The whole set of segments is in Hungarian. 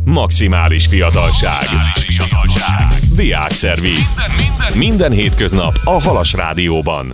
Maximális fiatalság. Diákszerviz. Minden hétköznap a Halas Rádióban.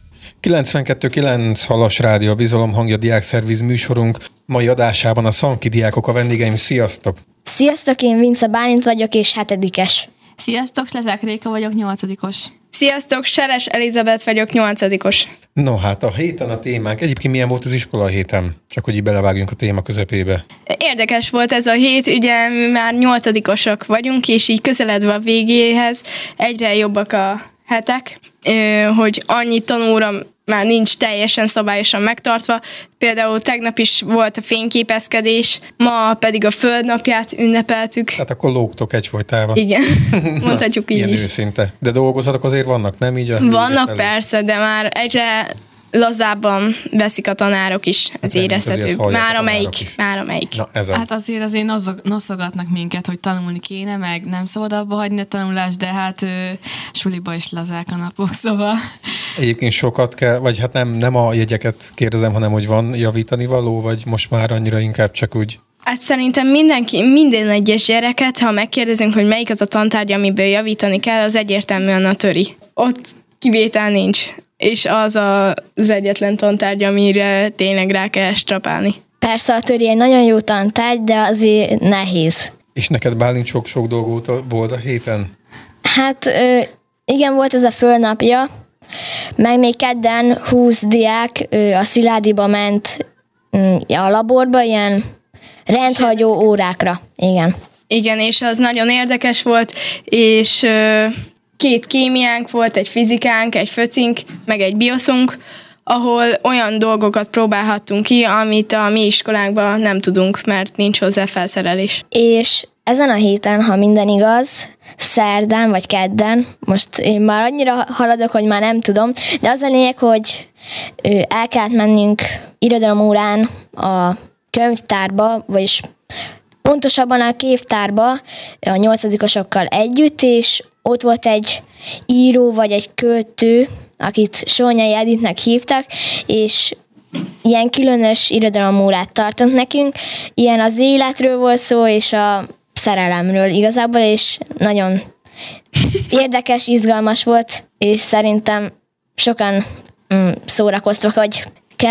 92.9 Halas Rádió, a bizalom hangja, diákszerviz műsorunk. Mai adásában a Szanki diákok a vendégeim. Sziasztok! Sziasztok, én Vince Bálint vagyok, és 7-es. Sziasztok, Slezák Réka vagyok, 8-os. Sziasztok, Seres Elizabeth vagyok, 8-os. No hát a héten a témánk. Egyébként milyen volt az iskola a héten? Csak hogy így belevágjunk a téma közepébe. Érdekes volt ez a hét, ugye mi már 8-osok vagyunk, és így közeledve a végéhez egyre jobbak a hetek, hogy annyi tanóra már nincs teljesen szabályosan megtartva. Például tegnap is volt a fényképezkedés, ma pedig a Földnapját ünnepeltük. Tehát akkor lógtok egyfolytában. Igen, mondhatjuk így ilyen is. Őszinte. De dolgozatok azért vannak, nem így? Vannak persze, de már egyre lazábban veszik a tanárok is, ez érezhető. Már amelyik. Na, ez hát azért noszogatnak minket, hogy tanulni kéne, meg nem szabad abba hagyni a tanulást, de hát suliba is lazák a napok, szóval. Egyébként sokat kell, vagy hát nem a jegyeket kérdezem, hanem hogy van javítani való, vagy most már annyira inkább csak úgy? Hát szerintem minden egyes gyereket, ha megkérdezünk, hogy melyik az a tantárgy, amiből javítani kell, az egyértelműen a töri. Ott kivétel nincs. És az az egyetlen tantárgy, amire tényleg rá kell strapálni. Persze a töri egy nagyon jó tantárgy, de azért nehéz. És neked, Bálint, sok dolgot volt a héten? Hát igen, volt ez a Földnapja, meg még kedden 20 diák a Sziládiba ment a laborba, ilyen rendhagyó órákra. Igen, és az nagyon érdekes volt, és 2 kémiánk volt, egy fizikánk, egy föcink, meg egy bioszunk, ahol olyan dolgokat próbálhattunk ki, amit a mi iskolánkban nem tudunk, mert nincs hozzá felszerelés. És ezen a héten, ha minden igaz, szerdán vagy kedden, most én már annyira haladok, hogy már nem tudom, de az a lényeg, hogy el kellett mennünk irodalomórán a könyvtárba, vagyis pontosabban a képtárba a 8-osokkal együtt, és ott volt egy író vagy egy költő, akit Sónyai Editnek hívtak, és ilyen különös irodalomórát tartott nekünk. Ilyen az életről volt szó, és a szerelemről igazából, és nagyon érdekes, izgalmas volt, és szerintem sokan szórakoztak, hogy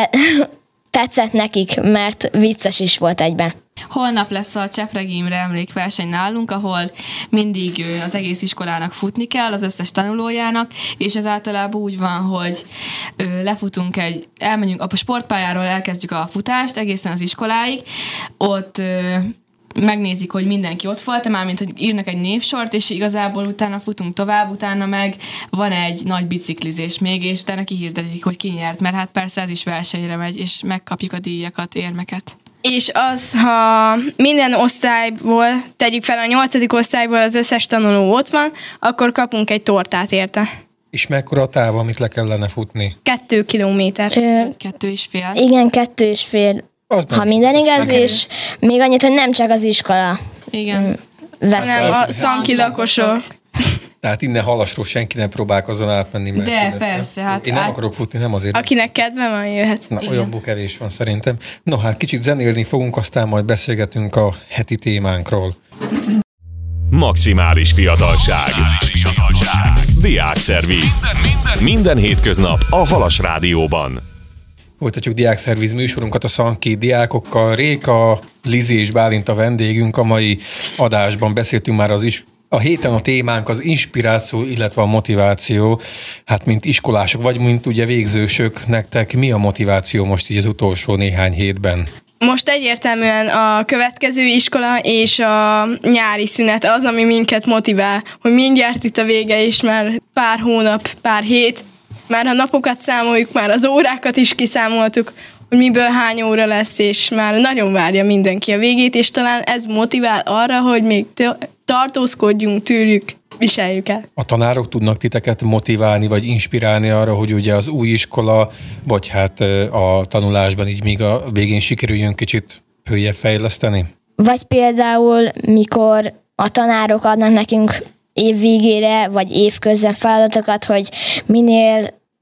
tetszett nekik, mert vicces is volt egyben. Holnap lesz a Csepregi Imre emlékverseny nálunk, ahol mindig az egész iskolának futni kell, az összes tanulójának, és ez általában úgy van, hogy lefutunk elmegyünk a sportpályáról, elkezdjük a futást egészen az iskoláig, ott megnézik, hogy mindenki ott volt, mármint, hogy írnak egy névsort, és igazából utána futunk tovább, utána meg van egy nagy biciklizés még, és utána kihirdetik, hogy ki nyert, mert hát persze ez is versenyre megy, és megkapjuk a díjakat, érmeket. És az, ha minden osztályból, tegyük fel a 8. osztályból az összes tanuló ott van, akkor kapunk egy tortát érte. És mekkora a táv, amit le kellene futni? 2 kilométer. 2,5. Igen, 2,5. Ha minden igaz, és még annyit, hogy nem csak az iskola. Igen. Hanem a szanki lakosok. Tehát innen Halasról senki nem próbálkozzon átmenni. De persze. Hát én nem akarok futni, nem azért. Akinek kedve van, jöhet. Na, olyan kevés van szerintem. No, hát kicsit zenélni fogunk, aztán majd beszélgetünk a heti témánkról. Maximális fiatalság. Diákszerviz. Minden hétköznap a Halas Rádióban. Folytatjuk diákszerviz műsorunkat a Szanki diákokkal. Réka, Lizi és Bálint a vendégünk. A mai adásban beszéltünk már a héten a témánk az inspiráció, illetve a motiváció. Hát mint iskolások, vagy mint ugye végzősök, nektek mi a motiváció most így az utolsó néhány hétben? Most egyértelműen a következő iskola és a nyári szünet az, ami minket motivál, hogy mindjárt itt a vége, és már pár hónap, pár hét, már a napokat számoljuk, már az órákat is kiszámoltuk, hogy miből hány óra lesz, és már nagyon várja mindenki a végét, és talán ez motivál arra, hogy még tartózkodjunk, tűrjük, viseljük el. A tanárok tudnak titeket motiválni, vagy inspirálni arra, hogy ugye az új iskola, vagy hát a tanulásban így még a végén sikerüljön kicsit följebb fejleszteni? Vagy például, mikor a tanárok adnak nekünk év végére, vagy év közben feladatokat, hogy minél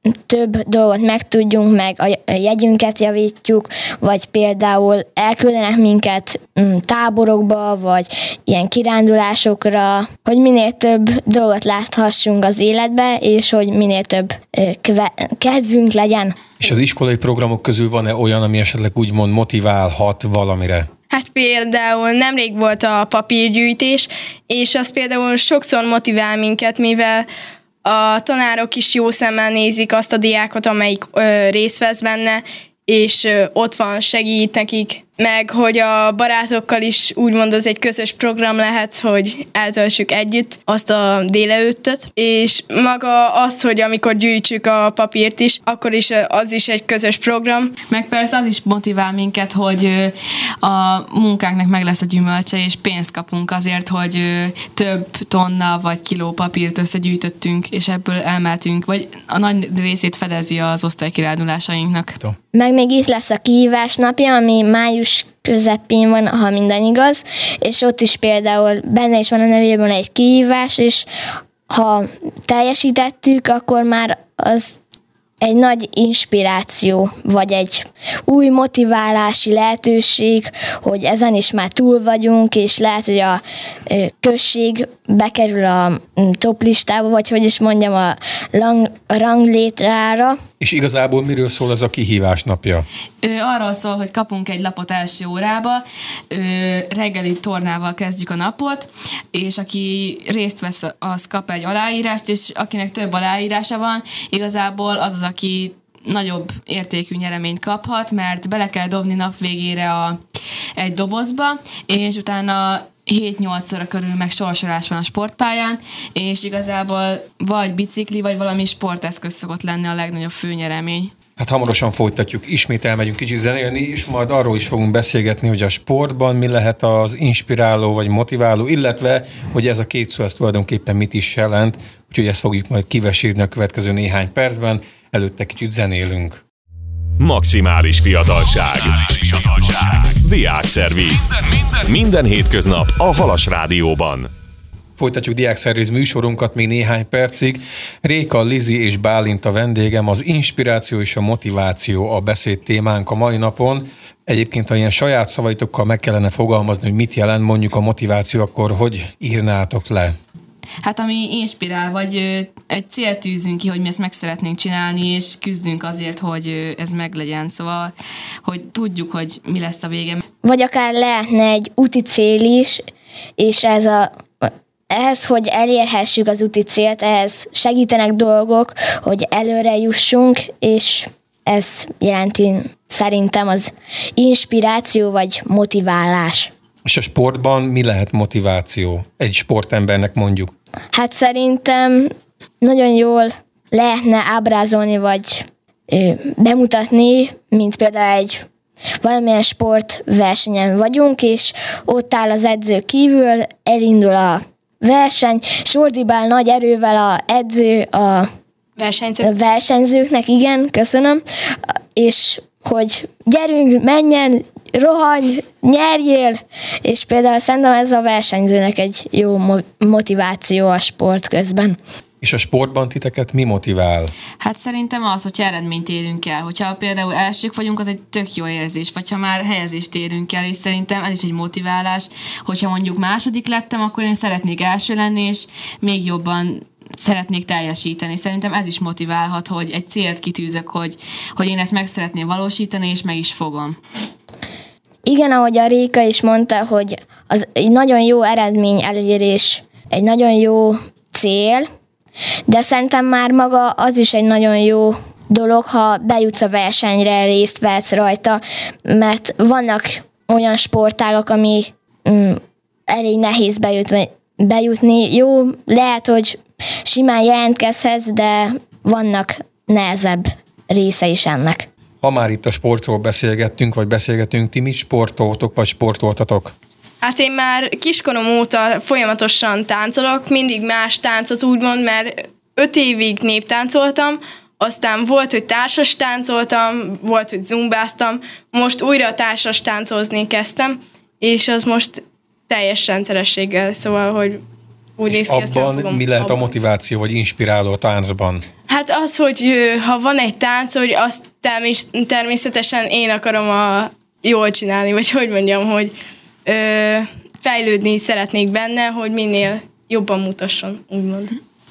több dolgot megtudjunk, meg a jegyünket javítjuk, vagy például elküldenek minket táborokba, vagy ilyen kirándulásokra, hogy minél több dolgot láthassunk az életbe, és hogy minél több kedvünk legyen. És az iskolai programok közül van-e olyan, ami esetleg úgymond motiválhat valamire? Hát például nemrég volt a papírgyűjtés, és az például sokszor motivál minket, mivel a tanárok is jó szemmel nézik azt a diákot, amelyik részt vesz benne, és ott van, segít nekik, meg hogy a barátokkal is úgymond az egy közös program lehet, hogy eltöltsük együtt azt a délelőttöt, és maga az, hogy amikor gyűjtsük a papírt is, akkor is az is egy közös program. Meg persze az is motivál minket, hogy a munkánknak meg lesz a gyümölcse, és pénzt kapunk azért, hogy több tonna vagy kiló papírt összegyűjtöttünk, és ebből elmeltünk, vagy a nagy részét fedezi az osztálykirándulásainknak. Meg még itt lesz a kihívás napja, ami május közepén van, ha minden igaz, és ott is például benne is van a nevében egy kihívás, és ha teljesítettük, akkor már az egy nagy inspiráció, vagy egy új motiválási lehetőség, hogy ezen is már túl vagyunk, és lehet, hogy a község bekerül a top listába, vagy hogy is mondjam, a ranglétrára. És igazából miről szól ez a kihívás napja? Arról szól, hogy kapunk egy lapot első órába, reggeli tornával kezdjük a napot, és aki részt vesz, az kap egy aláírást, és akinek több aláírása van, igazából az, aki nagyobb értékű nyereményt kaphat, mert bele kell dobni nap végére egy dobozba, és utána 7-8-szor körül meg sorsolás van a sportpályán, és igazából vagy bicikli, vagy valami sporteszköz szokott lenni a legnagyobb főnyeremény. Hát hamarosan folytatjuk, ismét elmegyünk kicsit zenélni, és majd arról is fogunk beszélgetni, hogy a sportban mi lehet az inspiráló vagy motiváló, illetve, hogy ez a két szó ez tulajdonképpen mit is jelent, úgyhogy ezt fogjuk majd kivesírni a következő néhány percben, előtte kicsit zenélünk. Maximális fiatalság. Diákszerviz. Minden hétköznap a Halas Rádióban. Folytatjuk Diákszerviz műsorunkat még néhány percig. Réka, Lizi és Bálint a vendégem, az inspiráció és a motiváció a beszéd témánk a mai napon. Egyébként, ha ilyen saját szavaitokkal meg kellene fogalmazni, hogy mit jelent mondjuk a motiváció, akkor hogy írnátok le? Hát ami inspirál, vagy egy célt tűzünk ki, hogy mi ezt meg szeretnénk csinálni, és küzdünk azért, hogy ez meglegyen. Szóval, hogy tudjuk, hogy mi lesz a vége. Vagy akár lehetne egy úti cél is, és ehhez, hogy elérhessük az úti célt, ehhez segítenek dolgok, hogy előre jussunk, és ez jelenti szerintem az inspiráció vagy motiválás. És a sportban mi lehet motiváció? Egy sportembernek mondjuk. Hát szerintem nagyon jól lehetne ábrázolni, vagy bemutatni, mint például egy valamilyen sportversenyen vagyunk, és ott áll az edző kívül, elindul a verseny, sordibál nagy erővel a edző a versenyzőknek, igen, köszönöm, és hogy gyerünk, menjen, rohanj, nyerjél, és például szerintem ez a versenyzőnek egy jó motiváció a sport közben. És a sportban titeket mi motivál? Hát szerintem az, hogyha eredményt érünk el. Hogyha például elsők vagyunk, az egy tök jó érzés, vagy ha már helyezést érünk el, és szerintem ez is egy motiválás. Hogyha mondjuk második lettem, akkor én szeretnék első lenni, és még jobban szeretnék teljesíteni. Szerintem ez is motiválhat, hogy egy célt kitűzök, hogy én ezt meg szeretném valósítani, és meg is fogom. Igen, ahogy a Réka is mondta, hogy az egy nagyon jó eredmény elérés, egy nagyon jó cél, de szerintem már maga az is egy nagyon jó dolog, ha bejutsz a versenyre, részt vehetsz rajta, mert vannak olyan sportágak, ami elég nehéz bejutni. Jó, lehet, hogy simán jelentkezhetsz, de vannak nehezebb része is ennek. Ha már itt a sportról beszélgetünk, ti mit sportoltok, vagy sportoltatok? Hát én már kiskorom óta folyamatosan táncolok, mindig más táncot úgymond, mert 5 évig néptáncoltam, aztán volt, hogy társas táncoltam, volt, hogy zumbáztam, most újra társas táncolni kezdtem, és az most teljes rendszerességgel, szóval, hogy úgy néz ki, ezt abban mi lehet a motiváció, vagy inspiráló a táncban? Hát az, hogy ha van egy tánc, hogy azt természetesen én akarom jól csinálni, vagy hogy mondjam, hogy fejlődni szeretnék benne, hogy minél jobban mutasson, úgymond.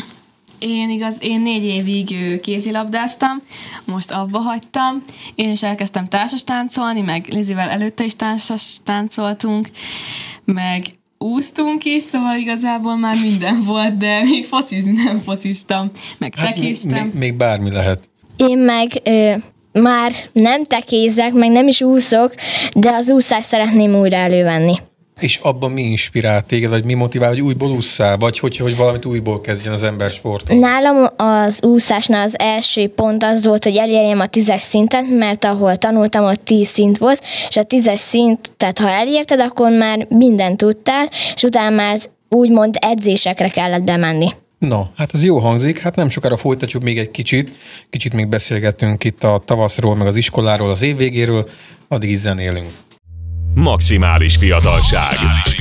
Én 4 évig kézilabdáztam, most abba hagytam. Én is elkezdtem társas táncolni, meg Lizivel előtte is társas táncoltunk, meg úsztunk is, szóval igazából már minden volt, de még focizni nem fociztam, meg tekéztem. Még bármi lehet. Én meg már nem tekézek, meg nem is úszok, de az úszást szeretném újra elővenni. És abban mi inspirál téged, vagy mi motivál, hogy újból ússzál, vagy hogy valamit újból kezdjen az ember sportot? Nálam az úszásnál az első pont az volt, hogy elérjem a 10-es szintet, mert ahol tanultam, ott 10 szint volt, és a 10-es szintet, ha elérted, akkor már mindent tudtál, és utána már úgymond edzésekre kellett bemenni. No, hát ez jó hangzik, hát nem sokára folytatjuk még egy kicsit még beszélgetünk itt a tavaszról, meg az iskoláról, az év végéről, addig is zenélünk. Maximális fiatalság.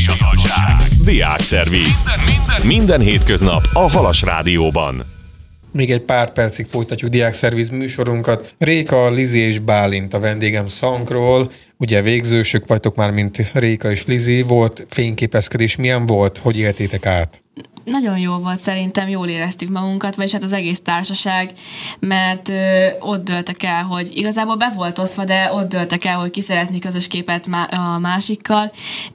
Diákszerviz. Minden hétköznap a Halas Rádióban. Még egy pár percig folytatjuk diákszerviz műsorunkat. Réka, Lizi és Bálint a vendégem Szankról. Ugye végzősök vagytok már, mint Réka és Lizi. Volt fényképezkedés, milyen volt? Hogy éltétek át? Nagyon jó volt szerintem, jól éreztük magunkat, vagyis hát az egész társaság, mert ott dőltek el, hogy igazából be volt osztva, de ott dőltek el, hogy ki szeretné közös képet a másikkal,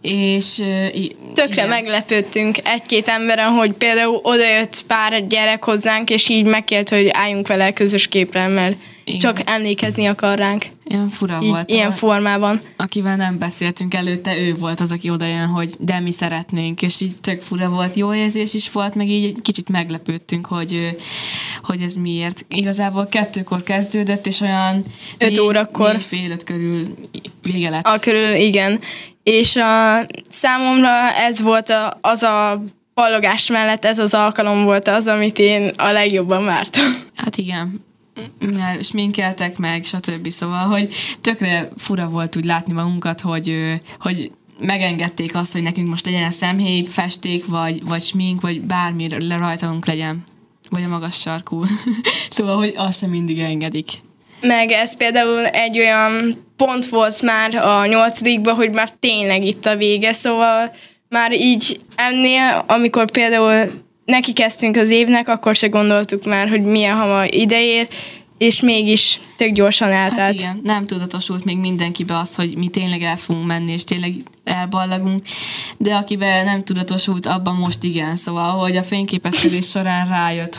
és tökre meglepődtünk egy-két emberen, hogy például odajött pár gyerek hozzánk, és így megkért, hogy álljunk vele közös képre, mert csak emlékezni akar ránk. Ilyen fura így, volt. Ilyen formában. Akivel nem beszéltünk előtte, ő volt az, aki odajön, hogy de mi szeretnénk, és így tök fura volt, jó érzés is volt, meg így kicsit meglepődtünk, hogy ez miért. Igazából 2-kor kezdődött, és olyan 5 órakor. 4-4:30 körül vége lett. Körül, igen. És számomra ez volt az a ballogás mellett, ez az alkalom volt az, amit én a legjobban vártam. Hát igen. Mert sminkeltek meg, stb. Szóval, hogy tökre fura volt úgy látni magunkat, hogy megengedték azt, hogy nekünk most legyen a szemhéj, festék, vagy smink, vagy bármi rajtunk legyen. Vagy a magas sarkú. Szóval, hogy azt sem mindig engedik. Meg ez például egy olyan pont volt már a 8-ban, hogy már tényleg itt a vége, szóval már így ennél, amikor például neki kezdtünk az évnek, akkor se gondoltuk már, hogy milyen hamar ideér, és mégis tök gyorsan eltelt. Hát igen, nem tudatosult még mindenkibe az, hogy mi tényleg el fogunk menni, és tényleg elballagunk, de akiben nem tudatosult, abban most igen. Szóval, hogy a fényképezkedés során rájött,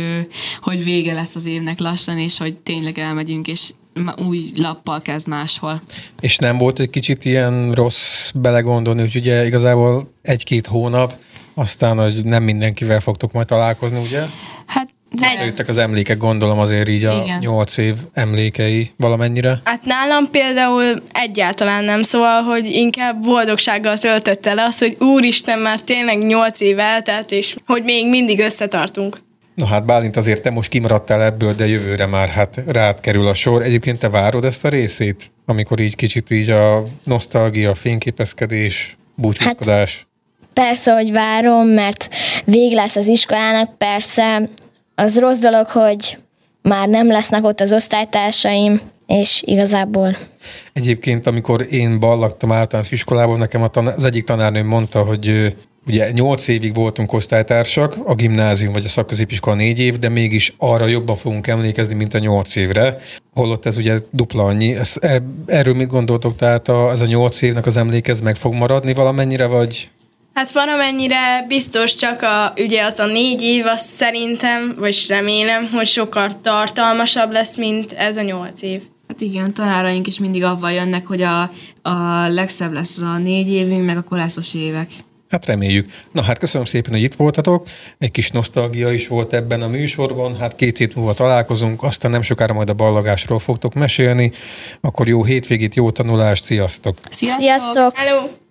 hogy vége lesz az évnek lassan, és hogy tényleg elmegyünk, és új lappal kezd máshol. És nem volt egy kicsit ilyen rossz belegondolni, hogy ugye igazából 1-2 hónap, aztán, hogy nem mindenkivel fogtok majd találkozni, ugye? Hát Összejöttek az emlékek, gondolom azért így a 8 év emlékei valamennyire. Hát nálam például egyáltalán nem, szóval, hogy inkább boldogsággal töltötte le az, hogy úristen, már tényleg 8 év eltelt, és hogy még mindig összetartunk. Na hát Bálint, azért te most kimaradtál ebből, de jövőre már hát rád kerül a sor. Egyébként te várod ezt a részét, amikor így kicsit így a nosztalgia, fényképezkedés, búcsúzkodás? Hát, persze, hogy várom, mert vég lesz az iskolának, persze az rossz dolog, hogy már nem lesznek ott az osztálytársaim, és igazából... Egyébként, amikor én ballagtam általános iskolában, nekem az egyik tanárnőm mondta, hogy ugye 8 évig voltunk osztálytársak, a gimnázium vagy a szakközépiskola 4 év, de mégis arra jobban fogunk emlékezni, mint a 8 évre. Holott ez ugye dupla annyi. Erről mit gondoltok? Tehát ez a 8 évnek az emlékez meg fog maradni valamennyire, vagy... Hát van, amennyire biztos, csak ugye az a 4 év, azt szerintem, vagy remélem, hogy sokkal tartalmasabb lesz, mint ez a 8 év. Hát igen, tanáraink is mindig avval jönnek, hogy a legszebb lesz a 4 évünk, meg a kolászos évek. Hát reméljük. Na hát köszönöm szépen, hogy itt voltatok. Egy kis nosztalgia is volt ebben a műsorban. Hát 2 hét múlva találkozunk, aztán nem sokára majd a ballagásról fogtok mesélni. Akkor jó hétvégét, jó tanulást, sziasztok! Sziasztok! Hello!